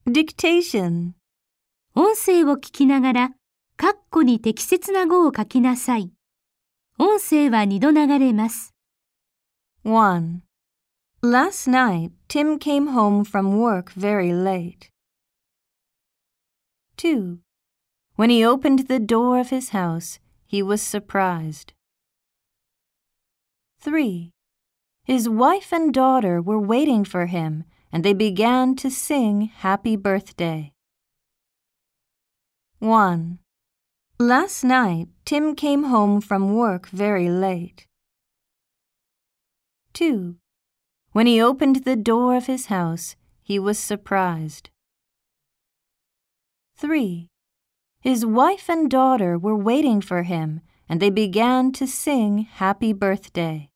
Dictation. 音声を聞きながら、括弧に適切な語を書きなさい。音声は2度流れます。 1. Last night, Tim came home from work very late. 2. When he opened the door of his house, he was surprised. 3. His wife and daughter were waiting for him, and they began to sing Happy Birthday. 1. Last night, Tim came home from work very late. 2. When he opened the door of his house, he was surprised. 3. His wife and daughter were waiting for him, and they began to sing Happy Birthday.